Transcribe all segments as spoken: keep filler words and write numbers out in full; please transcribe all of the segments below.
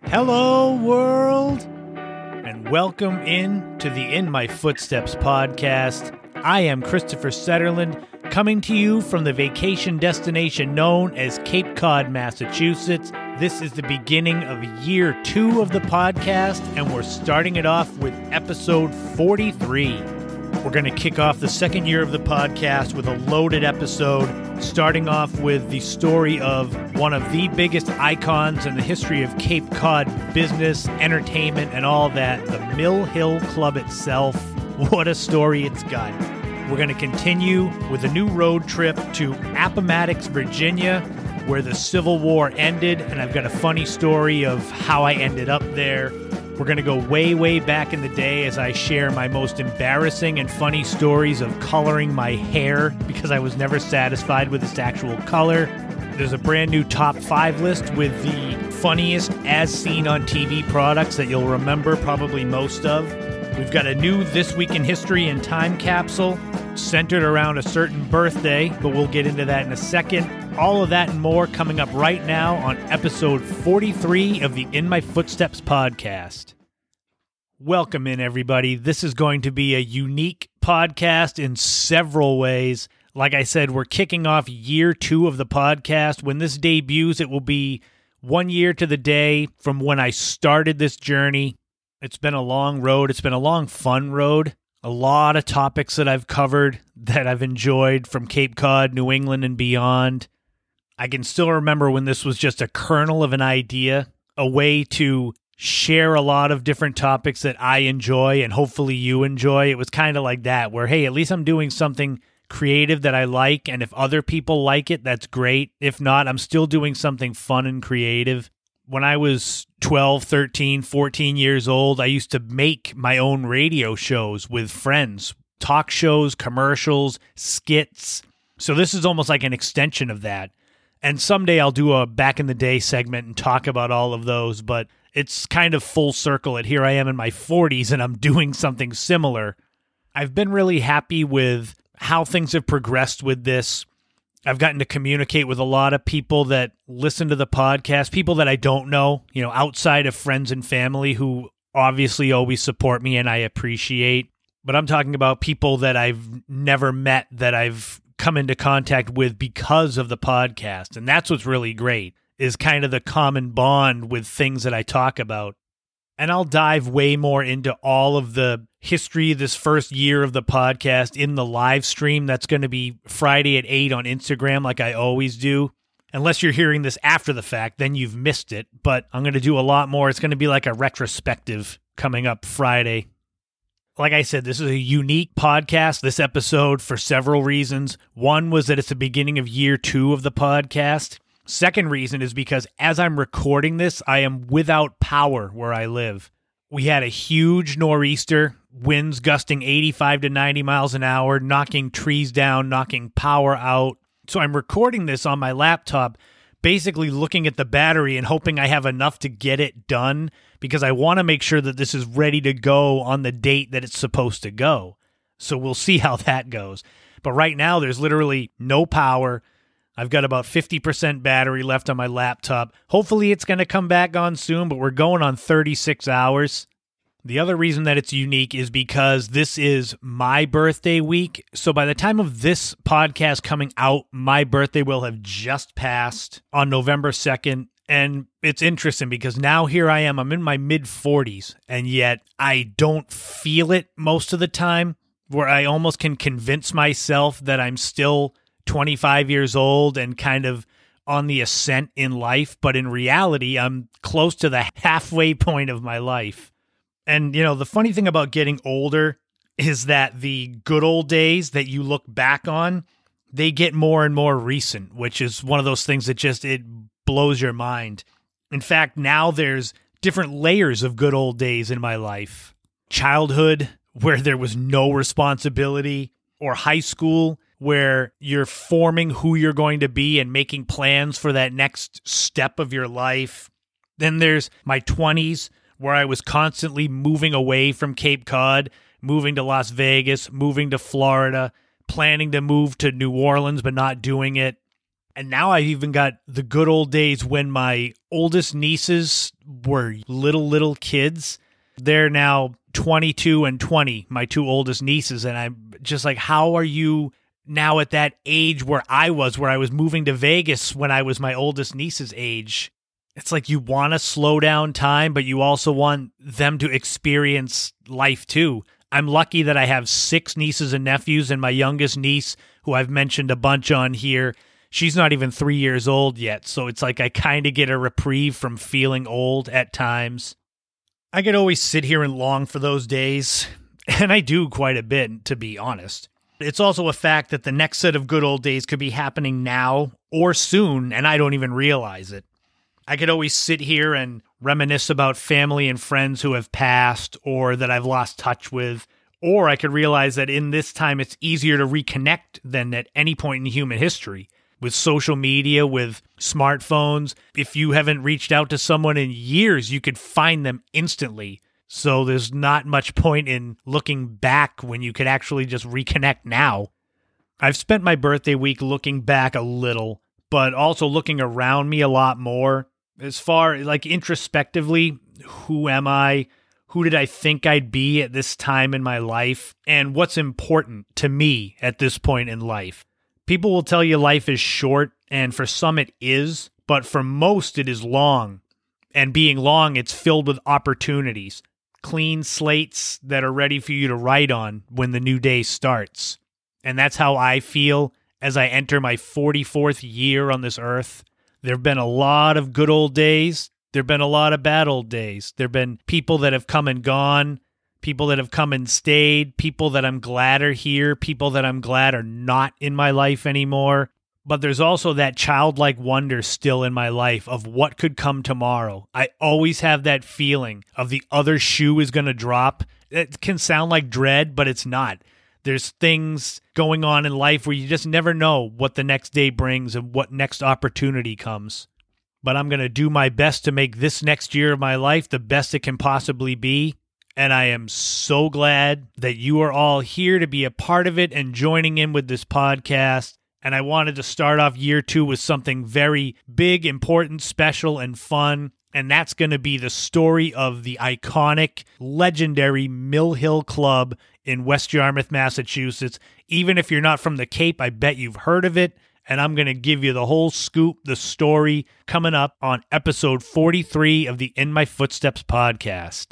Hello, world, and welcome in to the In My Footsteps podcast. I am Christopher Setterland, coming to you from the vacation destination known as Cape Cod, Massachusetts. This is the beginning of year two of the podcast, and we're starting it off with episode forty-three. We're going to kick off the second year of the podcast with a loaded episode, starting off with the story of one of the biggest icons in the history of Cape Cod business, entertainment, and all that, the Mill Hill Club itself. What a story it's got. We're going to continue with a new road trip to Appomattox, Virginia, where the Civil War ended, and I've got a funny story of how I ended up there. We're going to go way, way back in the day as I share my most embarrassing and funny stories of coloring my hair because I was never satisfied with its actual color. There's a brand new top five list with the funniest as seen on T V products that you'll remember probably most of. We've got a new This Week in History and Time capsule centered around a certain birthday, but we'll get into that in a second. All of that and more coming up right now on episode forty-three of the In My Footsteps podcast. Welcome in, everybody. This is going to be a unique podcast in several ways. Like I said, we're kicking off year two of the podcast. When this debuts, it will be one year to the day from when I started this journey. It's been a long road. It's been a long, fun road. A lot of topics that I've covered that I've enjoyed from Cape Cod, New England, and beyond. I can still remember when this was just a kernel of an idea, a way to share a lot of different topics that I enjoy and hopefully you enjoy. It was kind of like that, where, hey, at least I'm doing something creative that I like, and if other people like it, that's great. If not, I'm still doing something fun and creative. When I was twelve, thirteen, fourteen years old, I used to make my own radio shows with friends, talk shows, commercials, skits. So this is almost like an extension of that. And someday I'll do a back in the day segment and talk about all of those, but it's kind of full circle. And here I am in my forties and I'm doing something similar. I've been really happy with how things have progressed with this. I've gotten to communicate with a lot of people that listen to the podcast, people that I don't know, you know, outside of friends and family who obviously always support me and I appreciate. But I'm talking about people that I've never met, that I've come into contact with because of the podcast. And that's what's really great, is kind of the common bond with things that I talk about. And I'll dive way more into all of the history this first year of the podcast in the live stream. That's going to be Friday at eight on Instagram, like I always do. Unless you're hearing this after the fact, then you've missed it. But I'm going to do a lot more. It's going to be like a retrospective coming up Friday. Like I said, this is a unique podcast, this episode, for several reasons. One was that it's the beginning of year two of the podcast. Second reason is because as I'm recording this, I am without power where I live. We had a huge nor'easter, winds gusting eighty-five to ninety miles an hour, knocking trees down, knocking power out. So I'm recording this on my laptop, basically looking at the battery and hoping I have enough to get it done, because I want to make sure that this is ready to go on the date that it's supposed to go. So we'll see how that goes. But right now, there's literally no power. I've got about fifty percent battery left on my laptop. Hopefully it's going to come back on soon, but we're going on thirty-six hours. The other reason that it's unique is because this is my birthday week. So by the time of this podcast coming out, my birthday will have just passed on November second. And it's interesting because now here I am, I'm in my mid forties, and yet I don't feel it most of the time, where I almost can convince myself that I'm still twenty-five years old and kind of on the ascent in life. But in reality, I'm close to the halfway point of my life. And, you know, the funny thing about getting older is that the good old days that you look back on, they get more and more recent, which is one of those things that just, it blows your mind. In fact, now there's different layers of good old days in my life. Childhood, where there was no responsibility, or high school, where you're forming who you're going to be and making plans for that next step of your life. Then there's my twenties, where I was constantly moving away from Cape Cod, moving to Las Vegas, moving to Florida, planning to move to New Orleans, but not doing it. And now I've even got the good old days when my oldest nieces were little, little kids. They're now twenty-two and twenty, my two oldest nieces. And I'm just like, how are you now at that age where I was, where I was moving to Vegas when I was my oldest niece's age? It's like you want to slow down time, but you also want them to experience life too. I'm lucky that I have six nieces and nephews, and my youngest niece, who I've mentioned a bunch on here, she's not even three years old yet. So it's like I kind of get a reprieve from feeling old at times. I could always sit here and long for those days, and I do quite a bit, to be honest. It's also a fact that the next set of good old days could be happening now or soon, and I don't even realize it. I could always sit here and reminisce about family and friends who have passed or that I've lost touch with, or I could realize that in this time it's easier to reconnect than at any point in human history. With social media, with smartphones, if you haven't reached out to someone in years, you could find them instantly. So there's not much point in looking back when you could actually just reconnect now. I've spent my birthday week looking back a little, but also looking around me a lot more. As far, like, introspectively, who am I? Who did I think I'd be at this time in my life? And what's important to me at this point in life? People will tell you life is short, and for some it is, but for most it is long. And being long, it's filled with opportunities, clean slates that are ready for you to write on when the new day starts. And that's how I feel as I enter my forty-fourth year on this earth. There have been a lot of good old days. There have been a lot of bad old days. There have been people that have come and gone, people that have come and stayed, people that I'm glad are here, people that I'm glad are not in my life anymore. But there's also that childlike wonder still in my life of what could come tomorrow. I always have that feeling of the other shoe is going to drop. It can sound like dread, but it's not. There's things going on in life where you just never know what the next day brings and what next opportunity comes. But I'm going to do my best to make this next year of my life the best it can possibly be. And I am so glad that you are all here to be a part of it and joining in with this podcast. And I wanted to start off year two with something very big, important, special, and fun. And that's going to be the story of the iconic, legendary Mill Hill Club in West Yarmouth, Massachusetts. Even if you're not from the Cape, I bet you've heard of it. And I'm going to give you the whole scoop, the story, coming up on episode forty-three of the In My Footsteps podcast.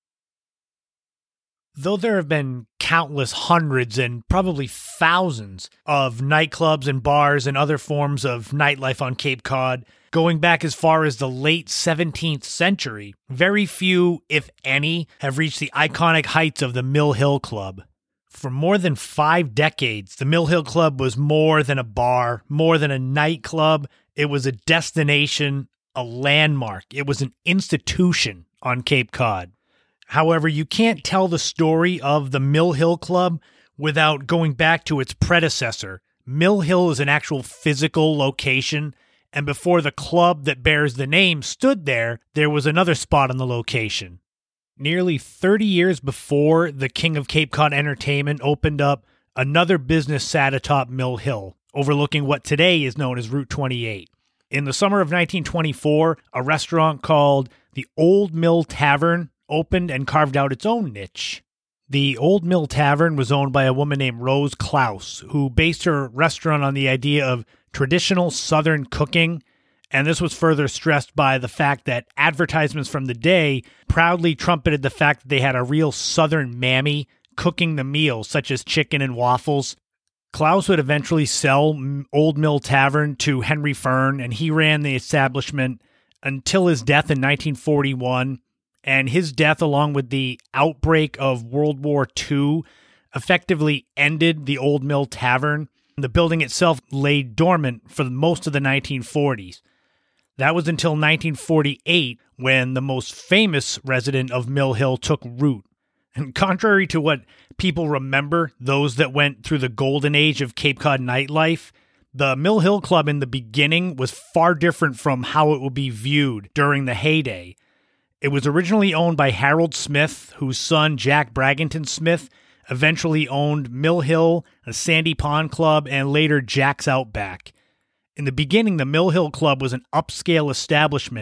Though there have been countless hundreds and probably thousands of nightclubs and bars and other forms of nightlife on Cape Cod, going back as far as the late seventeenth century, very few, if any, have reached the iconic heights of the Mill Hill Club. For more than five decades, the Mill Hill Club was more than a bar, more than a nightclub. It was a destination, a landmark. It was an institution on Cape Cod. However, you can't tell the story of the Mill Hill Club without going back to its predecessor. Mill Hill is an actual physical location, and before the club that bears the name stood there, there was another spot on the location. Nearly thirty years before the King of Cape Cod Entertainment opened up, another business sat atop Mill Hill, overlooking what today is known as Route twenty-eight. In the summer of nineteen twenty-four, a restaurant called the Old Mill Tavern opened and carved out its own niche. The Old Mill Tavern was owned by a woman named Rose Klaus, who based her restaurant on the idea of traditional Southern cooking, and this was further stressed by the fact that advertisements from the day proudly trumpeted the fact that they had a real Southern mammy cooking the meals, such as chicken and waffles. Klaus would eventually sell Old Mill Tavern to Henry Fern, and he ran the establishment until his death in nineteen forty-one. And his death, along with the outbreak of World War Two, effectively ended the Old Mill Tavern. The building itself lay dormant for most of the nineteen forties. That was until nineteen forty-eight, when the most famous resident of Mill Hill took root. And contrary to what people remember, those that went through the golden age of Cape Cod nightlife, the Mill Hill Club in the beginning was far different from how it would be viewed during the heyday. It was originally owned by Harold Smith, whose son Jack Bragington Smith eventually owned Mill Hill, a Sandy Pond Club, and later Jack's Outback. In the beginning, the Mill Hill Club was an upscale establishment,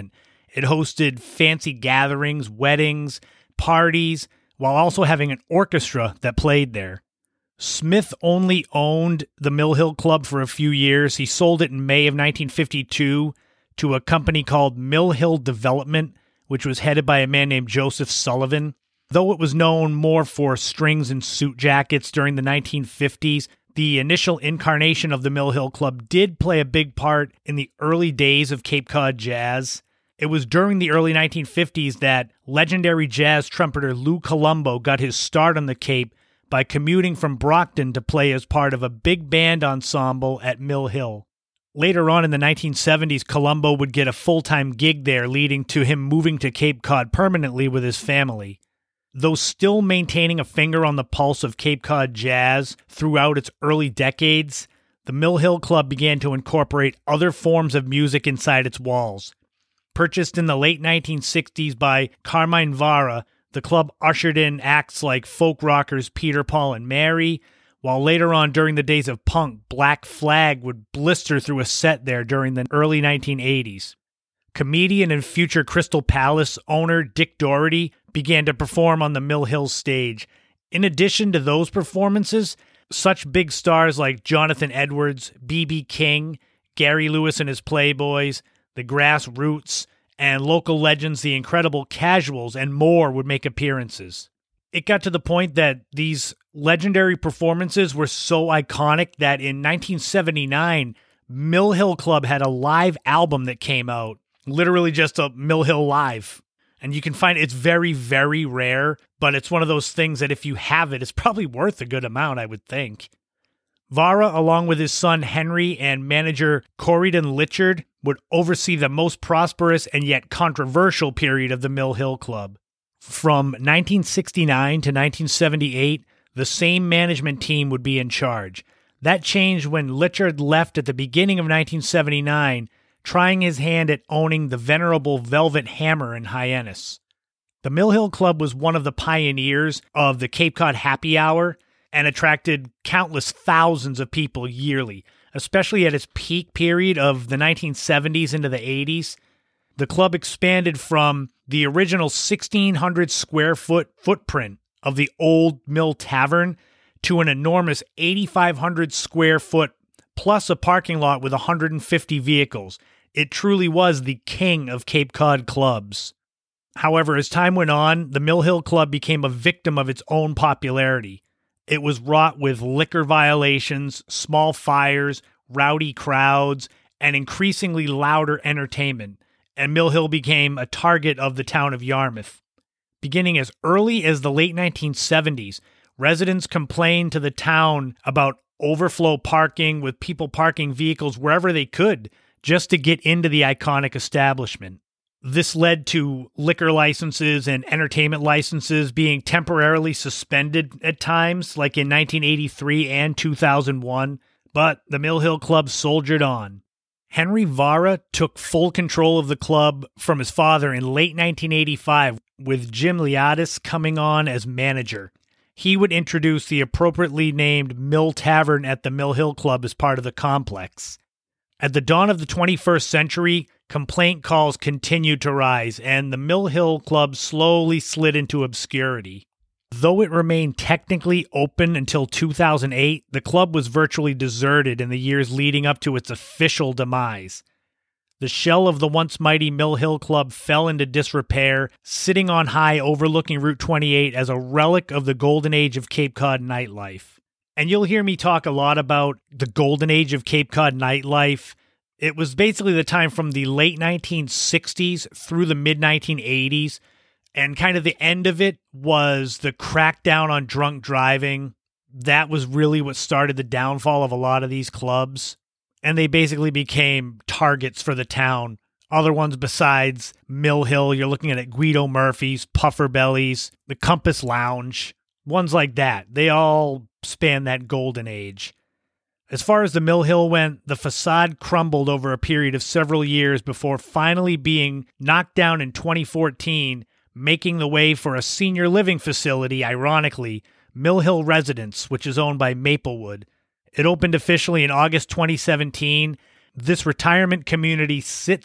It hosted fancy gatherings, weddings, parties, while also having an orchestra that played there. Smith only owned the Mill Hill Club for a few years. He sold it in May of nineteen fifty-two to a company called Mill Hill Development, which was headed by a man named Joseph Sullivan. Though it was known more for strings and suit jackets during the nineteen fifties, the initial incarnation of the Mill Hill Club did play a big part in the early days of Cape Cod jazz. It was during the early nineteen fifties that legendary jazz trumpeter Lou Colombo got his start on the Cape by commuting from Brockton to play as part of a big band ensemble at Mill Hill. Later on in the nineteen seventies, Colombo would get a full-time gig there, leading to him moving to Cape Cod permanently with his family. Though still maintaining a finger on the pulse of Cape Cod jazz throughout its early decades, the Mill Hill Club began to incorporate other forms of music inside its walls. Purchased in the late nineteen sixties by Carmine Vara, the club ushered in acts like folk rockers Peter, Paul, and Mary, while later on during the days of punk, Black Flag would blister through a set there during the early nineteen eighties. Comedian and future Crystal Palace owner Dick Doherty began to perform on the Mill Hill stage. In addition to those performances, such big stars like Jonathan Edwards, B B King, Gary Lewis and his Playboys, the Grassroots, and local legends The Incredible Casuals, and more would make appearances. It got to the point that these legendary performances were so iconic that in nineteen seventy-nine, Mill Hill Club had a live album that came out, literally just a Mill Hill Live. And you can find it's very, very rare, but it's one of those things that if you have it, it's probably worth a good amount, I would think. Vara, along with his son Henry and manager Corydon Litchard, would oversee the most prosperous and yet controversial period of the Mill Hill Club. From nineteen sixty-nine to nineteen seventy-eight, the same management team would be in charge. That changed when Litchard left at the beginning of nineteen seventy-nine, trying his hand at owning the venerable Velvet Hammer in Hyannis. The Mill Hill Club was one of the pioneers of the Cape Cod Happy Hour and attracted countless thousands of people yearly, especially at its peak period of the nineteen seventies into the eighties. The club expanded from the original sixteen hundred square foot footprint of the old Mill Tavern to an enormous eighty-five hundred square foot plus a parking lot with one hundred fifty vehicles. It truly was the king of Cape Cod clubs. However, as time went on, the Mill Hill Club became a victim of its own popularity. It was wrought with liquor violations, small fires, rowdy crowds, and increasingly louder entertainment, and Mill Hill became a target of the town of Yarmouth. Beginning as early as the late nineteen seventies, residents complained to the town about overflow parking, with people parking vehicles wherever they could just to get into the iconic establishment. This led to liquor licenses and entertainment licenses being temporarily suspended at times, like in nineteen eighty-three and two thousand one, but the Mill Hill Club soldiered on. Henry Vara took full control of the club from his father in late nineteen eighty-five, with Jim Liadis coming on as manager. He would introduce the appropriately named Mill Tavern at the Mill Hill Club as part of the complex. At the dawn of the twenty-first century, complaint calls continued to rise, and the Mill Hill Club slowly slid into obscurity. Though it remained technically open until two thousand eight, the club was virtually deserted in the years leading up to its official demise. The shell of the once mighty Mill Hill Club fell into disrepair, sitting on high overlooking Route twenty-eight as a relic of the golden age of Cape Cod nightlife. And you'll hear me talk a lot about the golden age of Cape Cod nightlife. It was basically the time from the late nineteen sixties through the mid nineteen eighties, and kind of the end of it was the crackdown on drunk driving. That was really what started the downfall of a lot of these clubs. And they basically became targets for the town. Other ones besides Mill Hill, you're looking at Guido Murphy's, Puffer Bellies, the Compass Lounge, ones like that. They all span that golden age. As far as the Mill Hill went, the facade crumbled over a period of several years before finally being knocked down in twenty fourteen, making the way for a senior living facility, ironically, Mill Hill Residence, which is owned by Maplewood. It opened officially in August twenty seventeen. This retirement community sits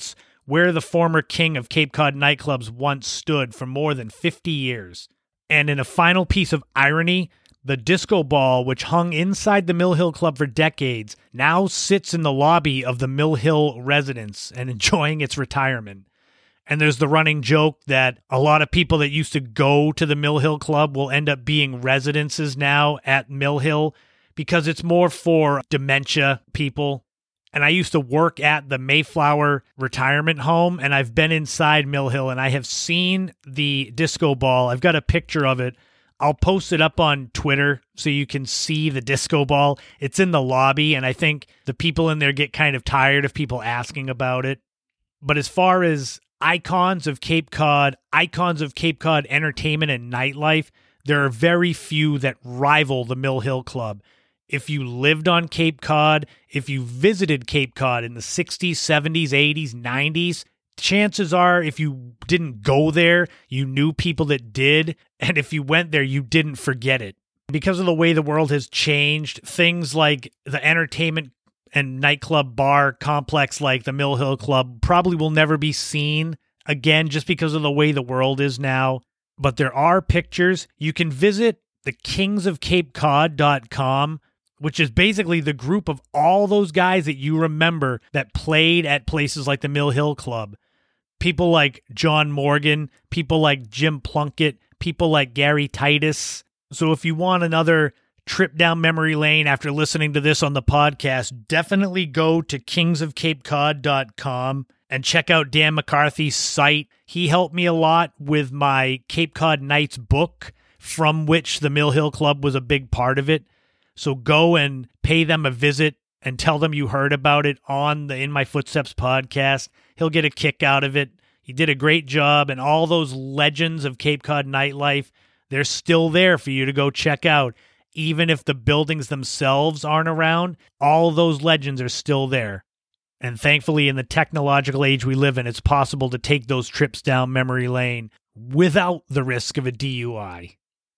where the former king of Cape Cod nightclubs once stood for more than fifty years. And in a final piece of irony, the disco ball, which hung inside the Mill Hill Club for decades, now sits in the lobby of the Mill Hill residence and enjoying its retirement. And there's the running joke that a lot of people that used to go to the Mill Hill Club will end up being residences now at Mill Hill because it's more for dementia people. And I used to work at the Mayflower retirement home, and I've been inside Mill Hill, and I have seen the disco ball. I've got a picture of it. I'll post it up on Twitter so you can see the disco ball. It's in the lobby, and I think the people in there get kind of tired of people asking about it. But as far as icons of Cape Cod, icons of Cape Cod entertainment and nightlife, there are very few that rival the Mill Hill Club. If you lived on Cape Cod, if you visited Cape Cod in the sixties, seventies, eighties, nineties, chances are if you didn't go there, you knew people that did. And if you went there, you didn't forget it. Because of the way the world has changed, things like the entertainment and nightclub bar complex like the Mill Hill Club probably will never be seen again just because of the way the world is now. But there are pictures. You can visit the kings of cape cod dot com, which is basically the group of all those guys that you remember that played at places like the Mill Hill Club. People like John Morgan, people like Jim Plunkett, people like Gary Titus. So if you want another trip down memory lane after listening to this on the podcast, definitely go to kings of cape cod dot com and check out Dan McCarthy's site. He helped me a lot with my Cape Cod Nights book, from which the Mill Hill Club was a big part of it. So go and pay them a visit and tell them you heard about it on the In My Footsteps podcast. He'll get a kick out of it. He did a great job, and all those legends of Cape Cod nightlife, they're still there for you to go check out. Even if the buildings themselves aren't around, all those legends are still there. And thankfully, in the technological age we live in, it's possible to take those trips down memory lane without the risk of a D U I.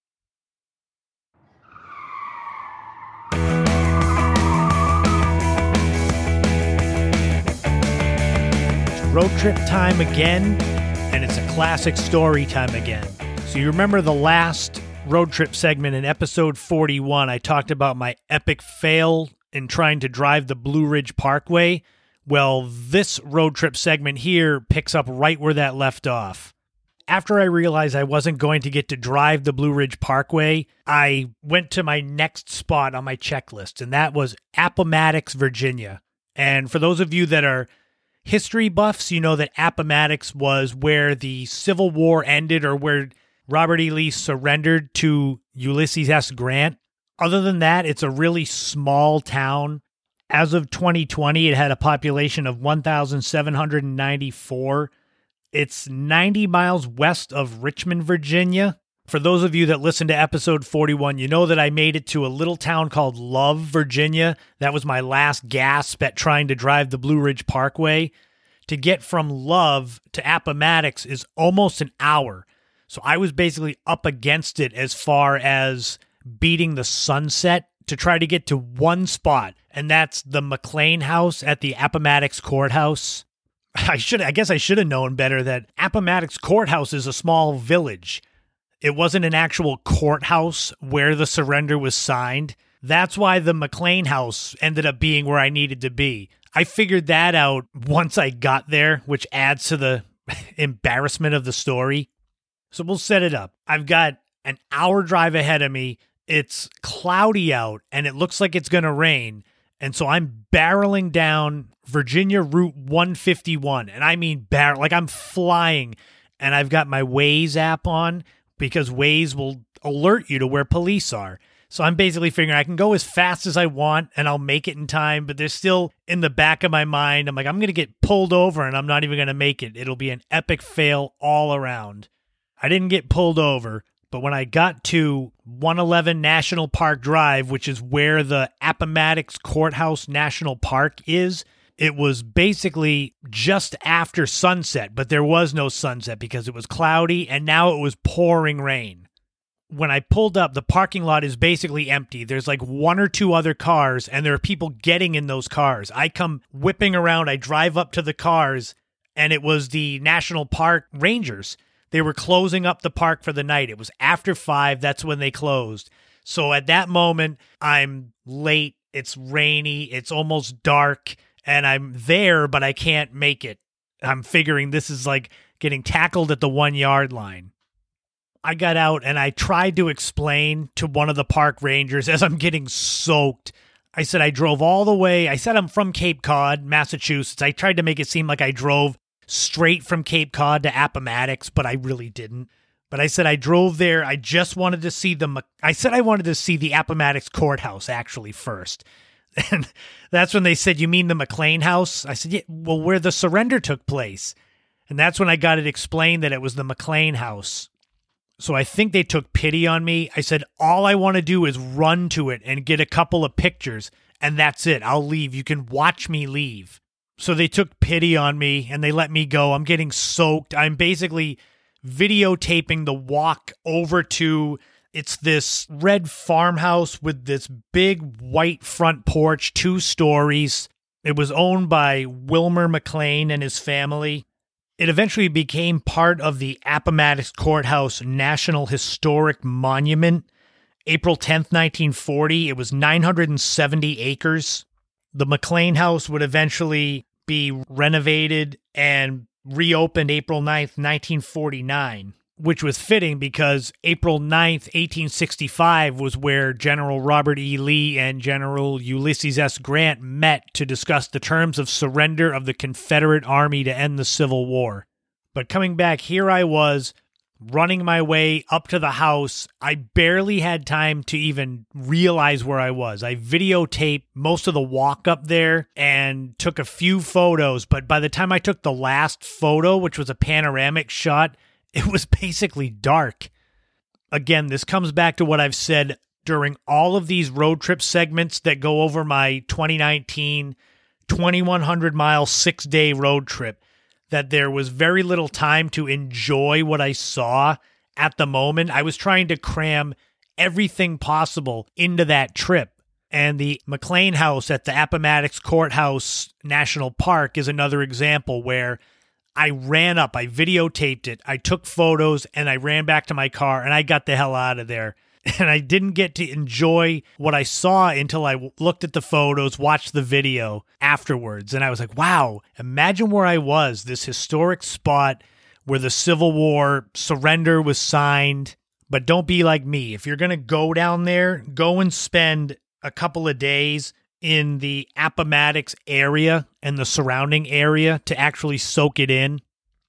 It's road trip time again, and it's a classic story time again. So you remember the last road trip segment in episode forty-one, I talked about my epic fail in trying to drive the Blue Ridge Parkway. Well, this road trip segment here picks up right where that left off. After I realized I wasn't going to get to drive the Blue Ridge Parkway, I went to my next spot on my checklist, and that was Appomattox, Virginia. And for those of you that are history buffs, you know that Appomattox was where the Civil War ended, or where Robert E. Lee surrendered to Ulysses S. Grant. Other than that, it's a really small town. As of twenty twenty, it had a population of one thousand seven hundred ninety-four. It's ninety miles west of Richmond, Virginia. For those of you that listened to episode forty-one, you know that I made it to a little town called Love, Virginia. That was my last gasp at trying to drive the Blue Ridge Parkway. To get from Love to Appomattox is almost an hour. So I was basically up against it as far as beating the sunset to try to get to one spot, and that's the McLean House at the Appomattox Courthouse. I should, I guess I should have known better that Appomattox Courthouse is a small village. It wasn't an actual courthouse where the surrender was signed. That's why the McLean House ended up being where I needed to be. I figured that out once I got there, which adds to the embarrassment of the story. So we'll set it up. I've got an hour drive ahead of me. It's cloudy out, and it looks like it's going to rain. And so I'm barreling down Virginia Route one fifty-one. And I mean barrel, like I'm flying. And I've got my Waze app on because Waze will alert you to where police are. So I'm basically figuring I can go as fast as I want and I'll make it in time. But there's still in the back of my mind, I'm like, I'm going to get pulled over and I'm not even going to make it. It'll be an epic fail all around. I didn't get pulled over. But when I got to one eleven National Park Drive, which is where the Appomattox Courthouse National Park is, it was basically just after sunset, but there was no sunset because it was cloudy and now it was pouring rain. When I pulled up, the parking lot is basically empty. There's like one or two other cars and there are people getting in those cars. I come whipping around, I drive up to the cars, and it was the National Park Rangers. They were closing up the park for the night. It was after five. That's when they closed. So at that moment, I'm late. It's rainy. It's almost dark, and I'm there, but I can't make it. I'm figuring this is like getting tackled at the one-yard line. I got out, and I tried to explain to one of the park rangers as I'm getting soaked. I said I drove all the way. I said I'm from Cape Cod, Massachusetts. I tried to make it seem like I drove straight from Cape Cod to Appomattox, but I really didn't. But I said I drove there. I just wanted to see the, I said I wanted to see the Appomattox courthouse actually first. And that's when they said, you mean the McLean House? I said, yeah, well, where the surrender took place. And that's when I got it explained that it was the McLean House. So I think they took pity on me. I said, all I want to do is run to it and get a couple of pictures, and that's it. I'll leave. You can watch me leave. So they took pity on me, and they let me go. I'm getting soaked. I'm basically videotaping the walk over to, it's this red farmhouse with this big white front porch, two stories. It was owned by Wilmer McLean and his family. It eventually became part of the Appomattox Courthouse National Historic Monument. April tenth, nineteen forty, it was nine hundred seventy acres. The McLean House would eventually be renovated and reopened April ninth, nineteen forty-nine, which was fitting because April ninth, eighteen sixty-five was where General Robert E. Lee and General Ulysses S. Grant met to discuss the terms of surrender of the Confederate Army to end the Civil War. But coming back, here I was, running my way up to the house. I barely had time to even realize where I was. I videotaped most of the walk up there and took a few photos, but by the time I took the last photo, which was a panoramic shot, it was basically dark. Again, this comes back to what I've said during all of these road trip segments that go over my twenty nineteen twenty-one hundred mile six-day road trip, that there was very little time to enjoy what I saw at the moment. I was trying to cram everything possible into that trip. And the McLean House at the Appomattox Courthouse National Park is another example where I ran up, I videotaped it, I took photos, and I ran back to my car, and I got the hell out of there. And I didn't get to enjoy what I saw until I looked at the photos, watched the video afterwards. And I was like, wow, imagine where I was, this historic spot where the Civil War surrender was signed. But don't be like me. If you're going to go down there, go and spend a couple of days in the Appomattox area and the surrounding area to actually soak it in.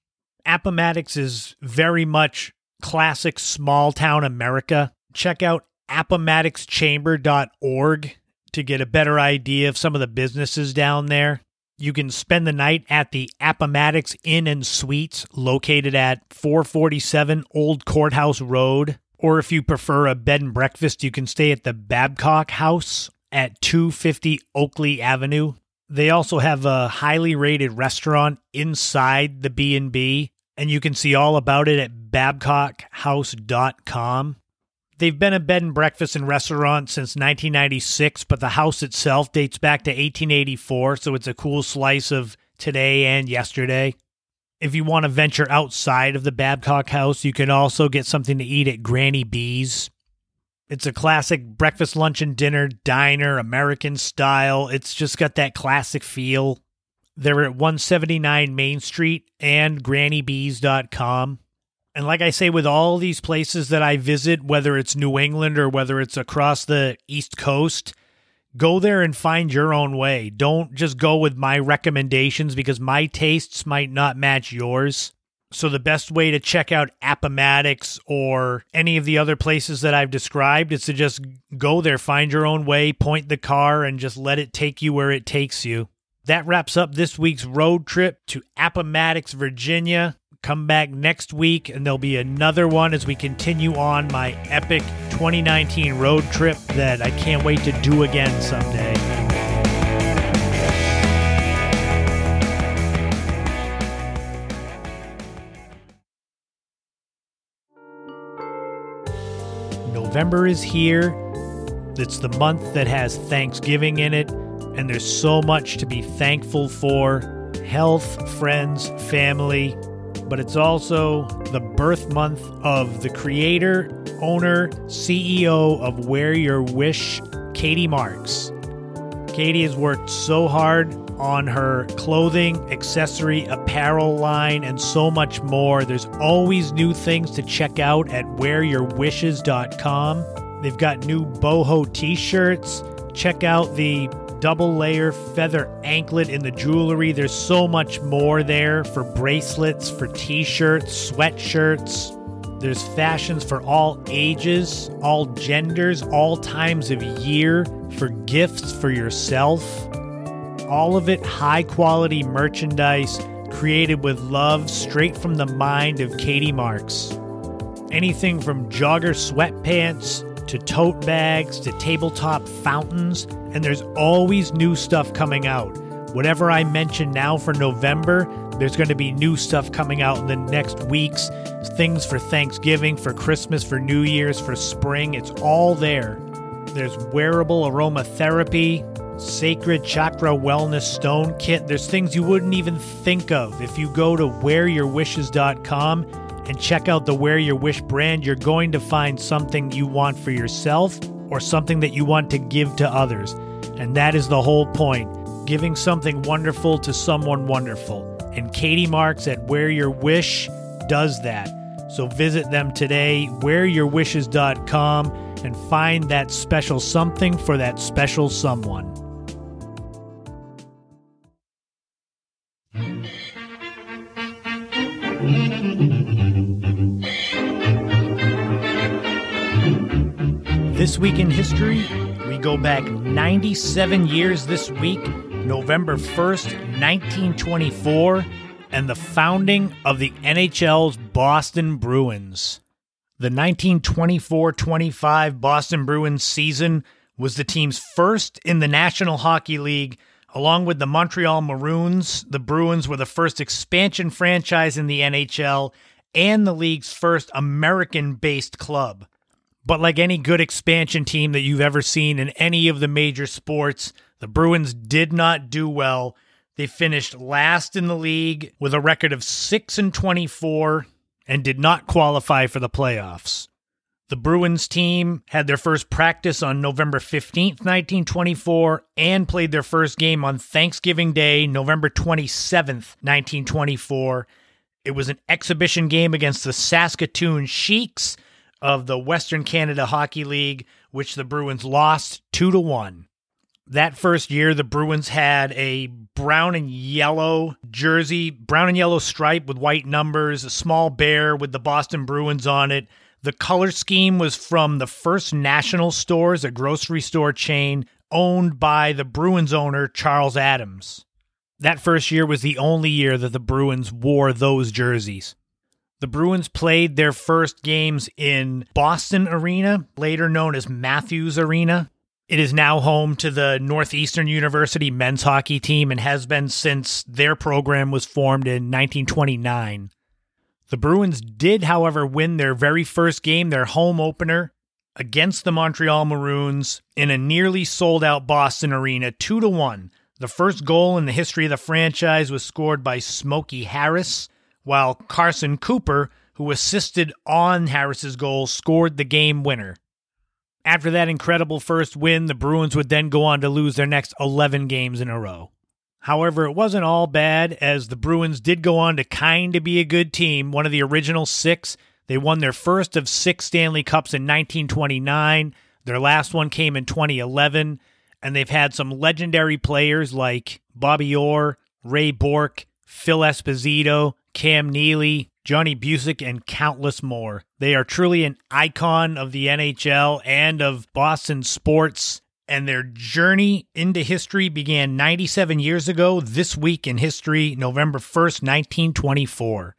Appomattox is very much classic small town America. Check out appomattox chamber dot org to get a better idea of some of the businesses down there. You can spend the night at the Appomattox Inn and Suites located at four forty-seven Old Courthouse Road. Or if you prefer a bed and breakfast, you can stay at the Babcock House at two fifty Oakley Avenue. They also have a highly rated restaurant inside the B and B, and you can see all about it at babcock house dot com. They've been a bed and breakfast and restaurant since nineteen ninety-six, but the house itself dates back to eighteen eighty-four, so it's a cool slice of today and yesterday. If you want to venture outside of the Babcock House, you can also get something to eat at Granny B's. It's a classic breakfast, lunch, and dinner diner, American style. It's just got that classic feel. They're at one seventy-nine Main Street and granny bees dot com. And like I say, with all these places that I visit, whether it's New England or whether it's across the East Coast, go there and find your own way. Don't just go with my recommendations because my tastes might not match yours. So the best way to check out Appomattox or any of the other places that I've described is to just go there, find your own way, point the car, and just let it take you where it takes you. That wraps up this week's road trip to Appomattox, Virginia. Come back next week, and there'll be another one as we continue on my epic twenty nineteen road trip that I can't wait to do again someday. November is here. It's the month that has Thanksgiving in it, and there's so much to be thankful for. health, friends, family, but it's also the birth month of the creator, owner, C E O of Wear Your Wish, Katie Marks. Katie has worked so hard on her clothing, accessory, apparel line, and so much more. There's always new things to check out at wear your wishes dot com. They've got new boho t-shirts. Check out the double layer feather anklet in the jewelry. There's so much more there for bracelets, for t-shirts, sweatshirts. There's fashions for all ages, all genders, all times of year, for gifts for yourself. All of it high-quality merchandise created with love straight from the mind of Katie Marks. Anything from jogger sweatpants to tote bags to tabletop fountains, and there's always new stuff coming out. Whatever I mention now for November, there's going to be new stuff coming out in the next weeks. Things for Thanksgiving, for Christmas, for New Year's, for spring. It's all there. There's wearable aromatherapy, sacred chakra wellness stone kit. There's things you wouldn't even think of. If you go to wear your wishes dot com and check out the Wear Your Wish brand, you're going to find something you want for yourself or something that you want to give to others. And that is the whole point. Giving something wonderful to someone wonderful. And Katie Marks at Wear Your Wish does that. So visit them today, wear your wishes dot com, and find that special something for that special someone. This week in history, we go back ninety-seven years this week, November first, nineteen twenty-four, and the founding of the N H L's Boston Bruins. The nineteen twenty-four twenty-five Boston Bruins season was the team's first in the National Hockey League. Along with the Montreal Maroons, the Bruins were the first expansion franchise in the N H L and the league's first American-based club. But like any good expansion team that you've ever seen in any of the major sports, the Bruins did not do well. They finished last in the league with a record of six and twenty-four and did not qualify for the playoffs. The Bruins team had their first practice on November fifteenth, nineteen twenty-four, and played their first game on Thanksgiving Day, November twenty-seventh, nineteen twenty-four. It was an exhibition game against the Saskatoon Sheiks of the Western Canada Hockey League, which the Bruins lost two to one. That first year, the Bruins had a brown and yellow jersey, brown and yellow stripe with white numbers, a small bear with the Boston Bruins on it. The color scheme was from the First National Stores, a grocery store chain owned by the Bruins owner, Charles Adams. That first year was the only year that the Bruins wore those jerseys. The Bruins played their first games in Boston Arena, later known as Matthews Arena. It is now home to the Northeastern University men's hockey team and has been since their program was formed in nineteen twenty-nine. The Bruins did, however, win their very first game, their home opener, against the Montreal Maroons in a nearly sold-out Boston Arena, two to one. The first goal in the history of the franchise was scored by Smokey Harris, while Carson Cooper, who assisted on Harris's goal, scored the game winner. After that incredible first win, the Bruins would then go on to lose their next eleven games in a row. However, it wasn't all bad, as the Bruins did go on to kind of be a good team, one of the original six. They won their first of six Stanley Cups in nineteen twenty-nine. Their last one came in twenty eleven, and they've had some legendary players like Bobby Orr, Ray Bourque, Phil Esposito, Cam Neely, Johnny Busick, and countless more. They are truly an icon of the N H L and of Boston sports, and their journey into history began ninety-seven years ago, this week in history, November first, nineteen twenty-four.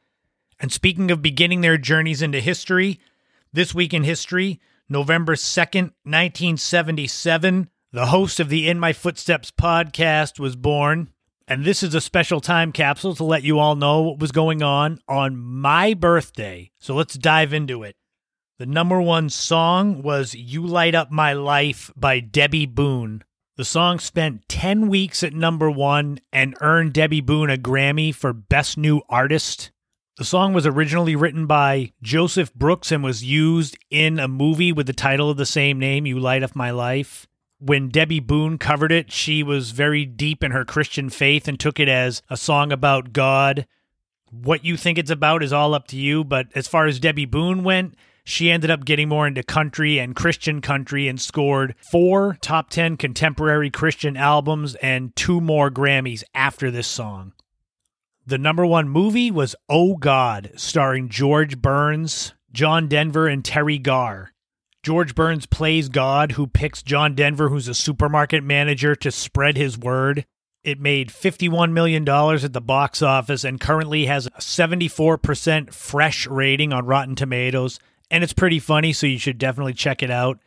And speaking of beginning their journeys into history, this week in history, November second, nineteen seventy-seven, the host of the In My Footsteps podcast was born. And this is a special time capsule to let you all know what was going on on my birthday. So let's dive into it. The number one song was You Light Up My Life by Debbie Boone. The song spent ten weeks at number one and earned Debbie Boone a Grammy for Best New Artist. The song was originally written by Joseph Brooks and was used in a movie with the title of the same name, You Light Up My Life. When Debbie Boone covered it, she was very deep in her Christian faith and took it as a song about God. What you think it's about is all up to you, but as far as Debbie Boone went, she ended up getting more into country and Christian country and scored four top ten contemporary Christian albums and two more Grammys after this song. The number one movie was Oh God, starring George Burns, John Denver, and Terry Garr. George Burns plays God, who picks John Denver, who's a supermarket manager, to spread his word. It made fifty-one million dollars at the box office and currently has a seventy-four percent fresh rating on Rotten Tomatoes. And it's pretty funny, so you should definitely check it out.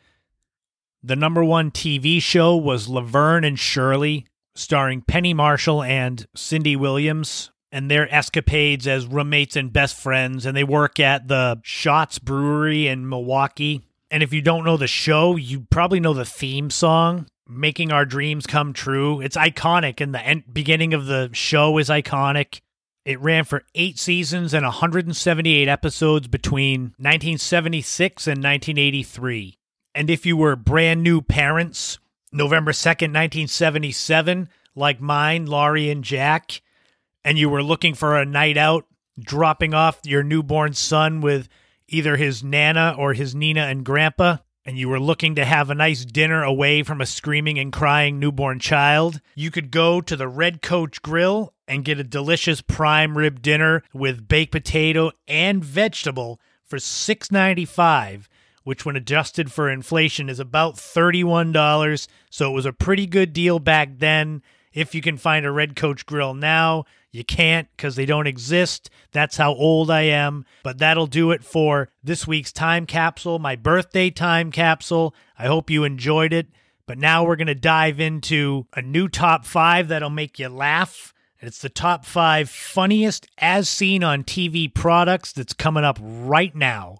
The number one T V show was Laverne and Shirley, starring Penny Marshall and Cindy Williams, and their escapades as roommates and best friends, and they work at the Schatz Brewery in Milwaukee. And if you don't know the show, you probably know the theme song, Making Our Dreams Come True. It's iconic, and the end, beginning of the show is iconic. It ran for eight seasons and one hundred seventy-eight episodes between nineteen seventy-six and nineteen eighty-three. And if you were brand new parents, November second, nineteen seventy-seven, like mine, Laurie and Jack, and you were looking for a night out, dropping off your newborn son with either his Nana or his Nina and Grandpa, and you were looking to have a nice dinner away from a screaming and crying newborn child, you could go to the Red Coach Grill and get a delicious prime rib dinner with baked potato and vegetable for six dollars and ninety-five cents, which when adjusted for inflation is about thirty-one dollars, so it was a pretty good deal back then. If you can find a Red Coach Grill now, you can't because they don't exist. That's how old I am. But that'll do it for this week's time capsule, my birthday time capsule. I hope you enjoyed it. But now we're going to dive into a new top five that'll make you laugh. It's the top five funniest as seen on T V products that's coming up right now.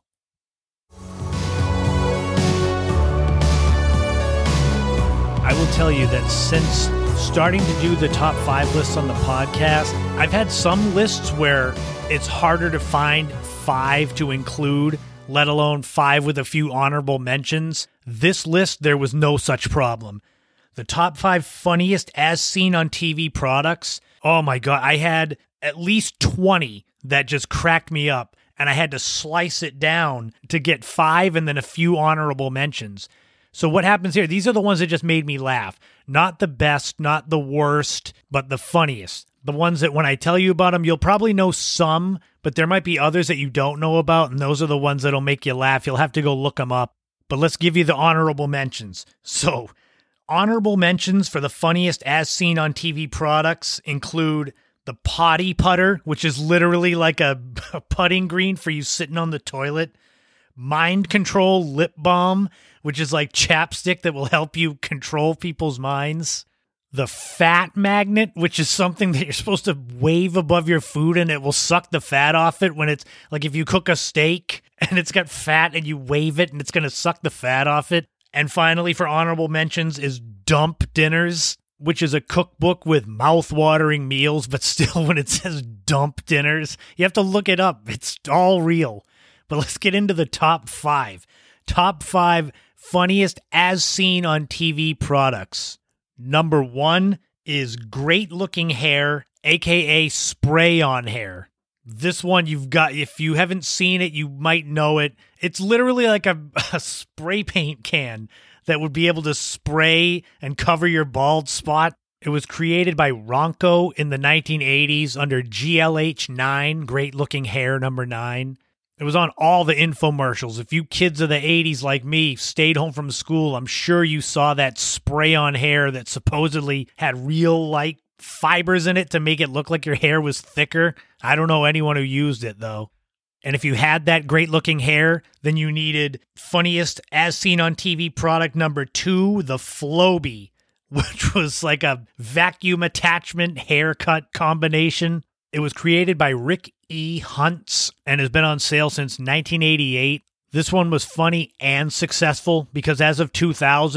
I will tell you that since starting to do the top five lists on the podcast, I've had some lists where it's harder to find five to include, let alone five with a few honorable mentions. This list, there was no such problem. The top five funniest as seen on T V products, oh my God, I had at least twenty that just cracked me up, and I had to slice it down to get five and then a few honorable mentions. So what happens here? These are the ones that just made me laugh. Not the best, not the worst, but the funniest. The ones that when I tell you about them, you'll probably know some, but there might be others that you don't know about, and those are the ones that'll make you laugh. You'll have to go look them up. But let's give you the honorable mentions. So, honorable mentions for the funniest as seen on T V products include the potty putter, which is literally like a, a putting green for you sitting on the toilet. Mind control lip balm, which is like chapstick that will help you control people's minds. The fat magnet, which is something that you're supposed to wave above your food and it will suck the fat off it when it's like if you cook a steak and it's got fat and you wave it and it's going to suck the fat off it. And finally, for honorable mentions is Dump Dinners, which is a cookbook with mouth-watering meals, but still when it says Dump Dinners, you have to look it up. It's all real. But let's get into the top five. Top five funniest as seen on T V products. Number one is Great Looking Hair, aka spray-on hair. This one you've got, if you haven't seen it, you might know it. It's literally like a, a spray paint can that would be able to spray and cover your bald spot. It was created by Ronco in the nineteen eighties under G L H nine, Great Looking Hair number nine. It was on all the infomercials. If you kids of the eighties like me stayed home from school, I'm sure you saw that spray-on hair that supposedly had real, like, fibers in it to make it look like your hair was thicker. I don't know anyone who used it, though. And if you had that great-looking hair, then you needed funniest as seen on T V product number two, the Flowbee, which was like a vacuum attachment haircut combination. It was created by Rick E. Huntz and has been on sale since nineteen eighty-eight. This one was funny and successful because as of two thousand,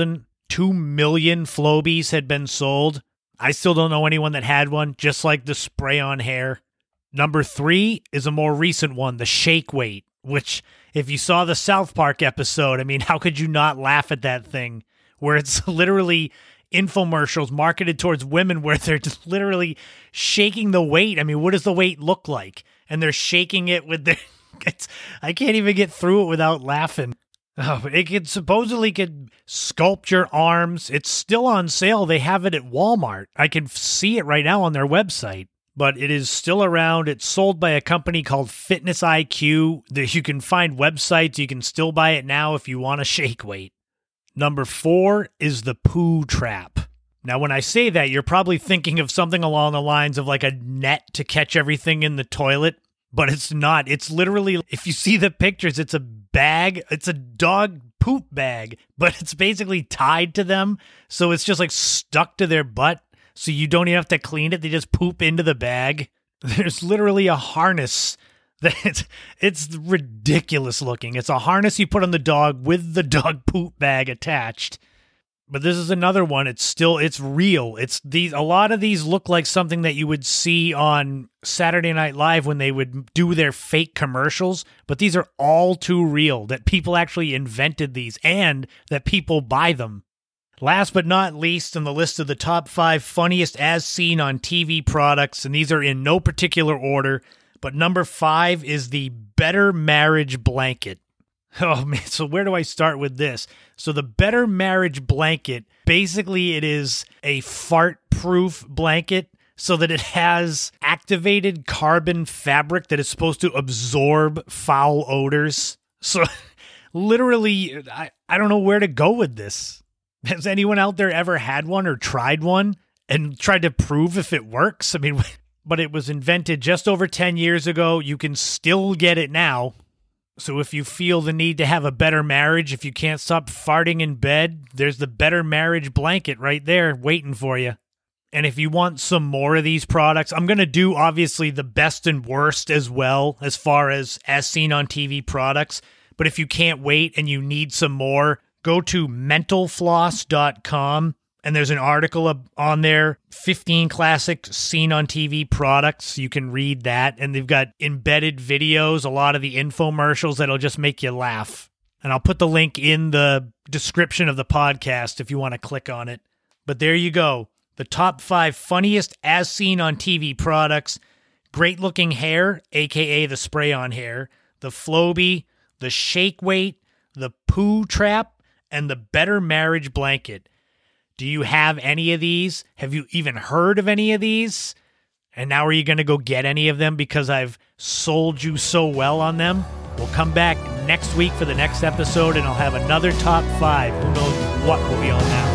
two million Flobies had been sold. I still don't know anyone that had one, just like the spray-on hair. Number three is a more recent one, the Shake Weight, which if you saw the South Park episode, I mean, how could you not laugh at that thing? Where it's literally infomercials marketed towards women where they're just literally shaking the weight. I mean, what does the weight look like? And they're shaking it with their... It's, I can't even get through it without laughing. Oh, it could supposedly could sculpt your arms. It's still on sale. They have it at Walmart. I can see it right now on their website. But it is still around. It's sold by a company called Fitness I Q. You can find websites. You can still buy it now if you want a shake weight. Number four is the Poo Trap. Now, when I say that, you're probably thinking of something along the lines of like a net to catch everything in the toilet. But it's not. It's literally, if you see the pictures, it's a bag. It's a dog poop bag, but it's basically tied to them. So it's just like stuck to their butt. So you don't even have to clean it. They just poop into the bag. There's literally a harness. That it's, it's ridiculous looking. It's a harness you put on the dog with the dog poop bag attached. But this is another one. It's still, it's real. It's these, a lot of these look like something that you would see on Saturday Night Live when they would do their fake commercials. But these are all too real, that people actually invented these and that people buy them. Last but not least in the list of the top five funniest as seen on T V products, and these are in no particular order, but number five is the Better Marriage Blanket. Oh man, so where do I start with this? So the Better Marriage Blanket, basically it is a fart-proof blanket so that it has activated carbon fabric that is supposed to absorb foul odors. So literally, I, I don't know where to go with this. Has anyone out there ever had one or tried one and tried to prove if it works? I mean, but it was invented just over ten years ago. You can still get it now. So if you feel the need to have a better marriage, if you can't stop farting in bed, there's the Better Marriage Blanket right there waiting for you. And if you want some more of these products, I'm going to do obviously the best and worst as well as far as as seen on T V products. But if you can't wait and you need some more, go to mental floss dot com. And there's an article on there, fifteen classic seen on T V products. You can read that. And they've got embedded videos, a lot of the infomercials that'll just make you laugh. And I'll put the link in the description of the podcast if you want to click on it. But there you go. The top five funniest as seen on T V products. Great looking hair, a k a the spray-on hair. The Flowbee, the Shake Weight, the Poo Trap, and the Better Marriage Blanket. Do you have any of these? Have you even heard of any of these? And now are you going to go get any of them because I've sold you so well on them? We'll come back next week for the next episode, and I'll have another top five. Who knows what will be on now.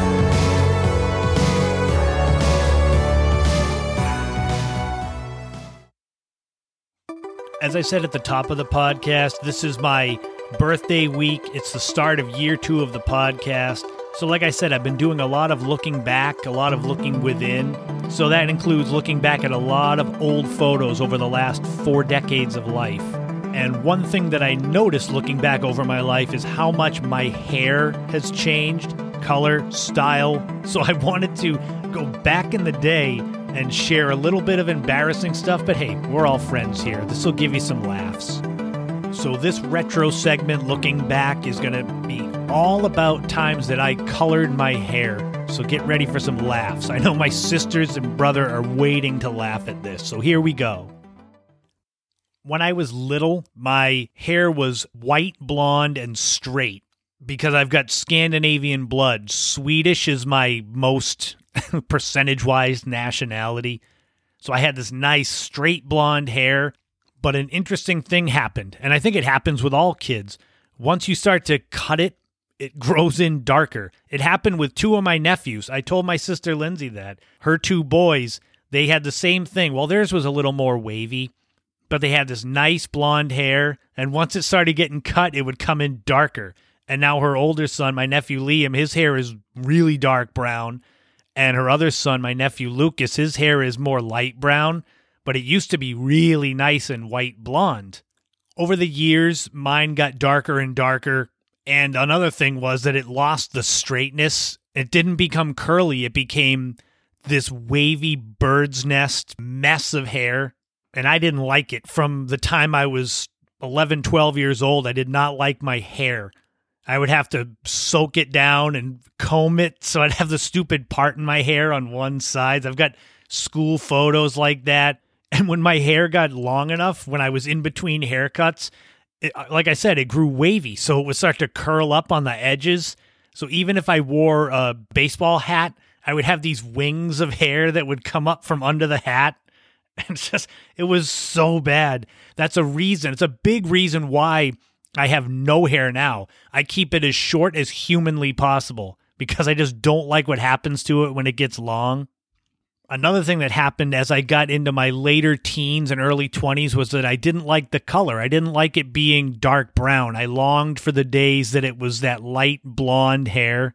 As I said at the top of the podcast, this is my birthday week. It's the start of year two of the podcast. So like I said, I've been doing a lot of looking back, a lot of looking within. So that includes looking back at a lot of old photos over the last four decades of life. And one thing that I noticed looking back over my life is how much my hair has changed, color, style. So I wanted to go back in the day and share a little bit of embarrassing stuff. But hey, we're all friends here. This will give you some laughs. So this retro segment, looking back, is going to be all about times that I colored my hair. So get ready for some laughs. I know my sisters and brother are waiting to laugh at this. So here we go. When I was little, my hair was white, blonde, and straight because I've got Scandinavian blood. Swedish is my most percentage-wise nationality. So I had this nice straight blonde hair. But an interesting thing happened, and I think it happens with all kids. Once you start to cut it, it grows in darker. It happened with two of my nephews. I told my sister Lindsay that. Her two boys, they had the same thing. Well, theirs was a little more wavy, but they had this nice blonde hair, and once it started getting cut, it would come in darker. And now her older son, my nephew Liam, his hair is really dark brown, and her other son, my nephew Lucas, his hair is more light brown. But it used to be really nice and white blonde. Over the years, mine got darker and darker, And another thing was that it lost the straightness. It didn't become curly. It became this wavy bird's nest mess of hair. And I didn't like it. From the time I was eleven, twelve years old, I did not like my hair. I would have to soak it down and comb it so I'd have the stupid part in my hair on one side. I've got school photos like that. And when my hair got long enough, when I was in between haircuts, it, like I said, it grew wavy. So it would start to curl up on the edges. So even if I wore a baseball hat, I would have these wings of hair that would come up from under the hat. And it's just, it was so bad. That's a reason. It's a big reason why I have no hair now. I keep it as short as humanly possible because I just don't like what happens to it when it gets long. Another thing that happened as I got into my later teens and early twenties was that I didn't like the color. I didn't like it being dark brown. I longed for the days that it was that light blonde hair.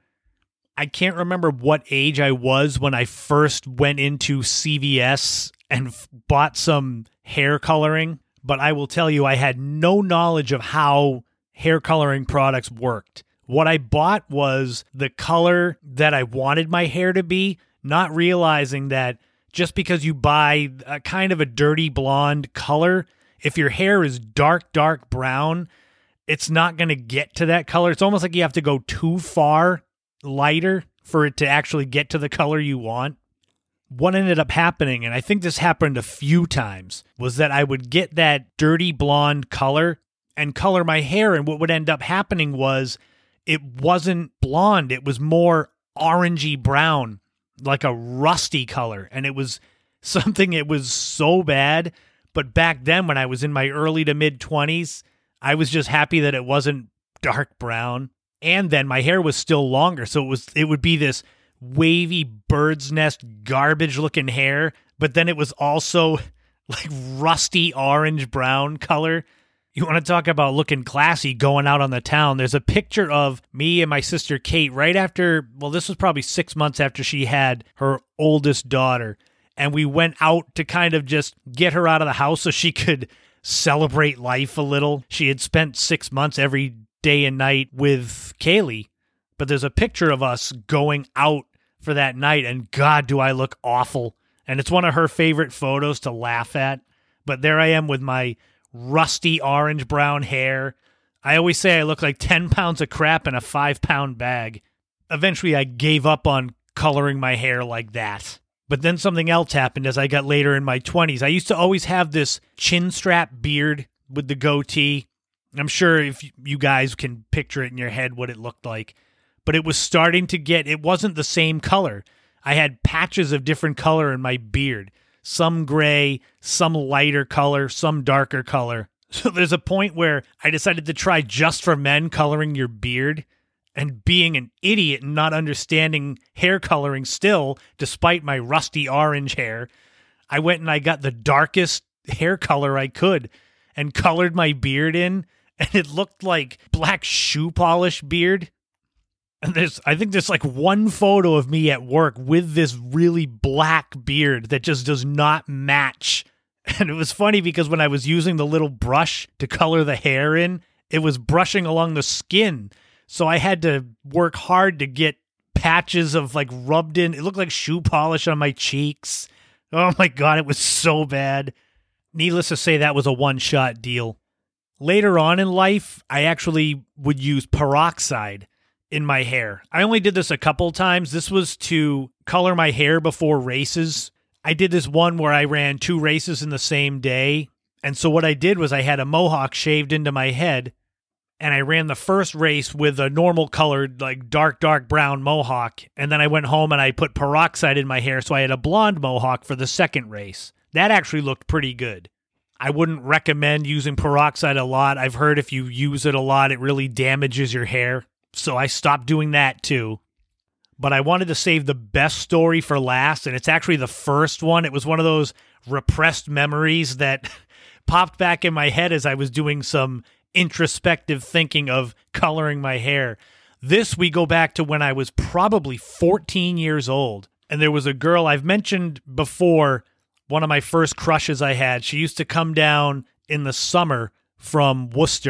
I can't remember what age I was when I first went into C V S and f- bought some hair coloring, but I will tell you I had no knowledge of how hair coloring products worked. What I bought was the color that I wanted my hair to be, not realizing that just because you buy a kind of a dirty blonde color, if your hair is dark, dark brown, it's not going to get to that color. It's almost like you have to go too far lighter for it to actually get to the color you want. What ended up happening, and I think this happened a few times, was that I would get that dirty blonde color and color my hair, and what would end up happening was it wasn't blonde. It was more orangey brown, like a rusty color, and it was something, it was so bad. But back then, when I was in my early to mid-twenties, I was just happy that it wasn't dark brown. And then my hair was still longer, so it was it would be this wavy bird's nest garbage-looking hair, but then it was also like rusty orange-brown color. You want to talk about looking classy going out on the town. There's a picture of me and my sister Kate right after, well, this was probably six months after she had her oldest daughter. And we went out to kind of just get her out of the house so she could celebrate life a little. She had spent six months every day and night with Kaylee. But there's a picture of us going out for that night, and God, do I look awful. And it's one of her favorite photos to laugh at. But there I am with my rusty orange-brown hair. I always say I look like ten pounds of crap in a five-pound bag. Eventually, I gave up on coloring my hair like that. But then something else happened as I got later in my twenties. I used to always have this chin strap beard with the goatee. I'm sure if you guys can picture it in your head what it looked like. But it was starting to get, it wasn't the same color. I had patches of different color in my beard. Some gray, some lighter color, some darker color. So there's a point where I decided to try Just for Men coloring your beard. And being an idiot and not understanding hair coloring still, despite my rusty orange hair, I went and I got the darkest hair color I could and colored my beard in, and it looked like black shoe polish beard. And there's, I think there's like one photo of me at work with this really black beard that just does not match. And it was funny because when I was using the little brush to color the hair in, it was brushing along the skin. So I had to work hard to get patches of like rubbed in. It looked like shoe polish on my cheeks. Oh my God, it was so bad. Needless to say, that was a one-shot deal. Later on in life, I actually would use peroxide in my hair. I only did this a couple times. This was to color my hair before races. I did this one where I ran two races in the same day. And so what I did was I had a mohawk shaved into my head, and I ran the first race with a normal colored, like dark, dark brown mohawk. And then I went home and I put peroxide in my hair, so I had a blonde mohawk for the second race. That actually looked pretty good. I wouldn't recommend using peroxide a lot. I've heard if you use it a lot, it really damages your hair. So I stopped doing that too. But I wanted to save the best story for last, and it's actually the first one. It was one of those repressed memories that popped back in my head as I was doing some introspective thinking of coloring my hair. This, we go back to when I was probably fourteen years old. And there was a girl I've mentioned before, one of my first crushes I had. She used to come down in the summer from Worcester,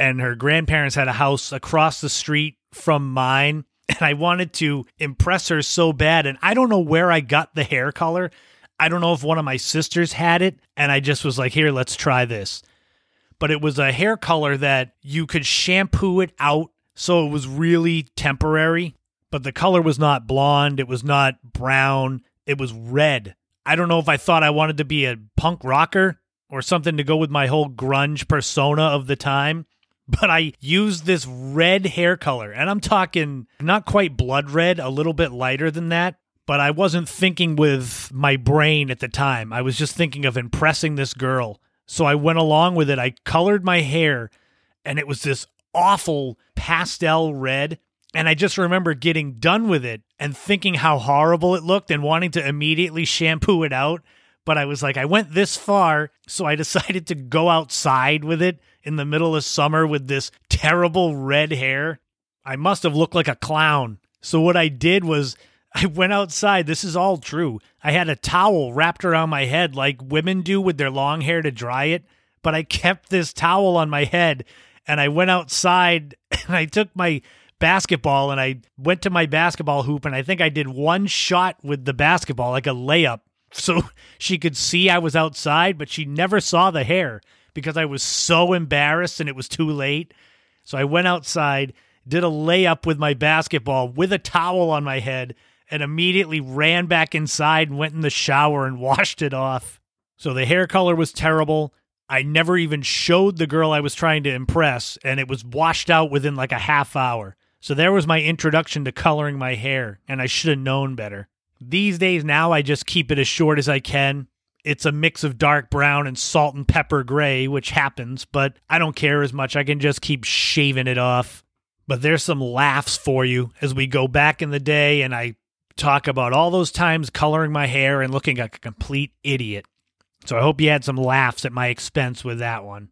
and her grandparents had a house across the street from mine, and I wanted to impress her so bad, and I don't know where I got the hair color. I don't know if one of my sisters had it, and I just was like, here, let's try this. But it was a hair color that you could shampoo it out, so it was really temporary. But the color was not blonde, it was not brown, it was red. I don't know if I thought I wanted to be a punk rocker or something to go with my whole grunge persona of the time. But I used this red hair color, and I'm talking not quite blood red, a little bit lighter than that. But I wasn't thinking with my brain at the time. I was just thinking of impressing this girl. So I went along with it. I colored my hair, and it was this awful pastel red. And I just remember getting done with it and thinking how horrible it looked and wanting to immediately shampoo it out. But I was like, I went this far, so I decided to go outside with it in the middle of summer with this terrible red hair. I must have looked like a clown. So what I did was I went outside. This is all true. I had a towel wrapped around my head like women do with their long hair to dry it. But I kept this towel on my head, and I went outside, and I took my basketball, and I went to my basketball hoop, and I think I did one shot with the basketball, like a layup, so she could see I was outside, but she never saw the hair because I was so embarrassed and it was too late. So I went outside, did a layup with my basketball with a towel on my head, and immediately ran back inside and went in the shower and washed it off. So the hair color was terrible. I never even showed the girl I was trying to impress, and it was washed out within like a half hour. So there was my introduction to coloring my hair, and I should have known better. These days now, I just keep it as short as I can. It's a mix of dark brown and salt and pepper gray, which happens, but I don't care as much. I can just keep shaving it off. But there's some laughs for you as we go back in the day, and I talk about all those times coloring my hair and looking like a complete idiot. So I hope you had some laughs at my expense with that one.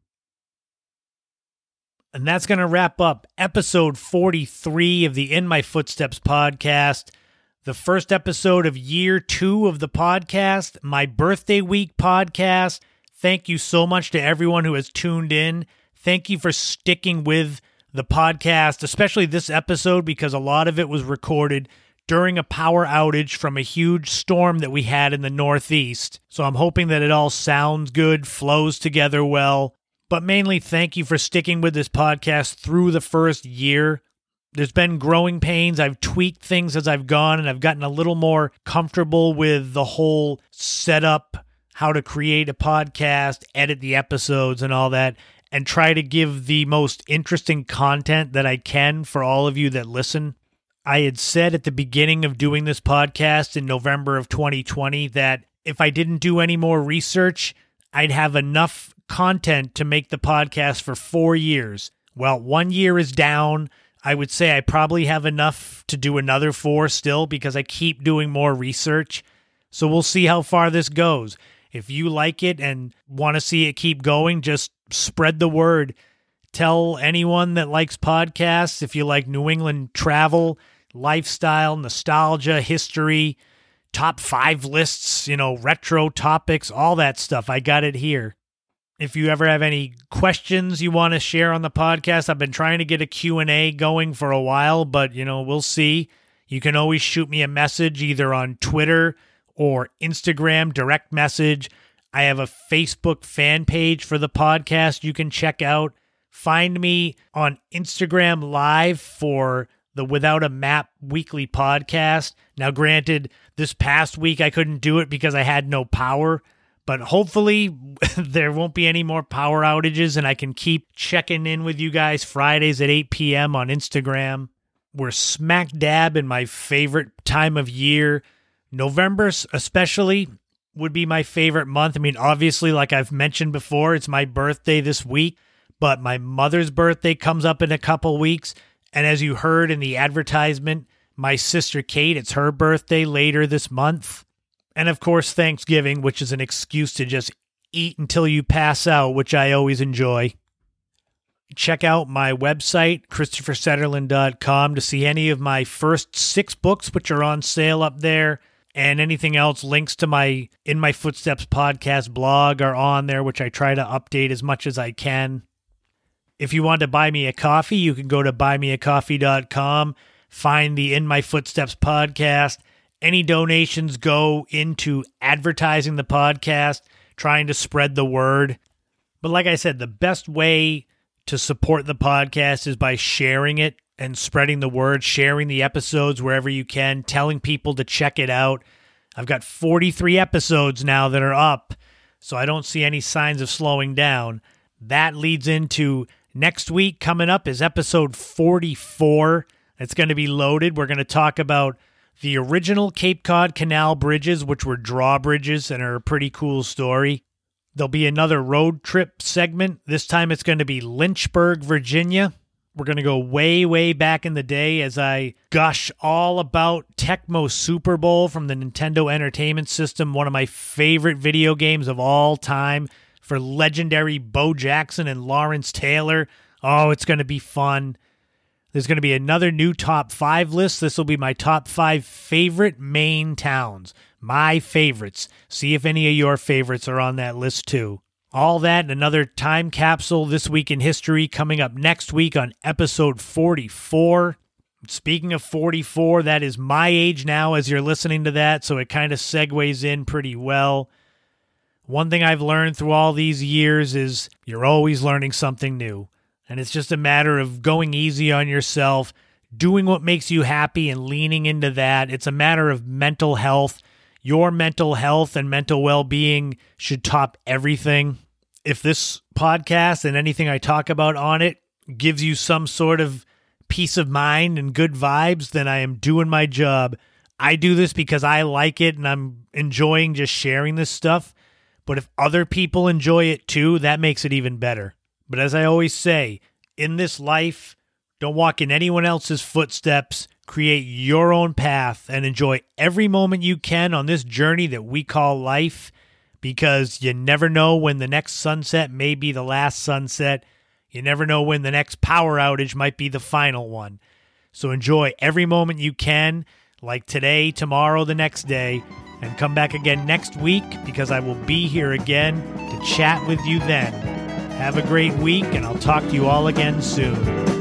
And that's going to wrap up episode forty-three of the In My Footsteps podcast. The first episode of year two of the podcast, my birthday week podcast. Thank you so much to everyone who has tuned in. Thank you for sticking with the podcast, especially this episode, because a lot of it was recorded during a power outage from a huge storm that we had in the Northeast. So I'm hoping that it all sounds good, flows together well. But mainly, thank you for sticking with this podcast through the first year. There's been growing pains. I've tweaked things as I've gone, and I've gotten a little more comfortable with the whole setup, how to create a podcast, edit the episodes and all that, and try to give the most interesting content that I can for all of you that listen. I had said at the beginning of doing this podcast in November of twenty twenty that if I didn't do any more research, I'd have enough content to make the podcast for four years. Well, one year is down. I would say I probably have enough to do another four still because I keep doing more research. So we'll see how far this goes. If you like it and want to see it keep going, just spread the word. Tell anyone that likes podcasts. If you like New England travel, lifestyle, nostalgia, history, top five lists, you know, retro topics, all that stuff, I got it here. If you ever have any questions you want to share on the podcast, I've been trying to get a Q and A going for a while, but, you know, we'll see. You can always shoot me a message either on Twitter or Instagram, direct message. I have a Facebook fan page for the podcast you can check out. Find me on Instagram Live for the Without a Map weekly podcast. Now, granted, this past week I couldn't do it because I had no power. But hopefully there won't be any more power outages and I can keep checking in with you guys Fridays at eight p.m. on Instagram. We're smack dab in my favorite time of year. November especially would be my favorite month. I mean, obviously, like I've mentioned before, it's my birthday this week, but my mother's birthday comes up in a couple weeks. And as you heard in the advertisement, my sister Kate, it's her birthday later this month. And of course, Thanksgiving, which is an excuse to just eat until you pass out, which I always enjoy. Check out my website, Christopher Setterlund dot com, to see any of my first six books, which are on sale up there. And anything else, links to my In My Footsteps podcast blog are on there, which I try to update as much as I can. If you want to buy me a coffee, you can go to buy me a coffee dot com, find the In My Footsteps podcast. Any donations go into advertising the podcast, trying to spread the word. But like I said, the best way to support the podcast is by sharing it and spreading the word, sharing the episodes wherever you can, telling people to check it out. I've got forty-three episodes now that are up, so I don't see any signs of slowing down. That leads into next week. Coming up is episode forty-four. It's going to be loaded. We're going to talk about the original Cape Cod Canal bridges, which were drawbridges and are a pretty cool story. There'll be another road trip segment. This time it's going to be Lynchburg, Virginia. We're going to go way, way back in the day as I gush all about Tecmo Super Bowl from the Nintendo Entertainment System, one of my favorite video games of all time, for legendary Bo Jackson and Lawrence Taylor. Oh, it's going to be fun. There's going to be another new top five list. This will be my top five favorite Maine towns. My favorites. See if any of your favorites are on that list too. All that and another time capsule This Week in History coming up next week on episode forty-four. Speaking of forty-four, that is my age now as you're listening to that, so it kind of segues in pretty well. One thing I've learned through all these years is you're always learning something new. And it's just a matter of going easy on yourself, doing what makes you happy and leaning into that. It's a matter of mental health. Your mental health and mental well-being should top everything. If this podcast and anything I talk about on it gives you some sort of peace of mind and good vibes, then I am doing my job. I do this because I like it and I'm enjoying just sharing this stuff. But if other people enjoy it too, that makes it even better. But as I always say, in this life, don't walk in anyone else's footsteps. Create your own path and enjoy every moment you can on this journey that we call life, because you never know when the next sunset may be the last sunset. You never know when the next power outage might be the final one. So enjoy every moment you can, like today, tomorrow, the next day, and come back again next week because I will be here again to chat with you then. Have a great week, and I'll talk to you all again soon.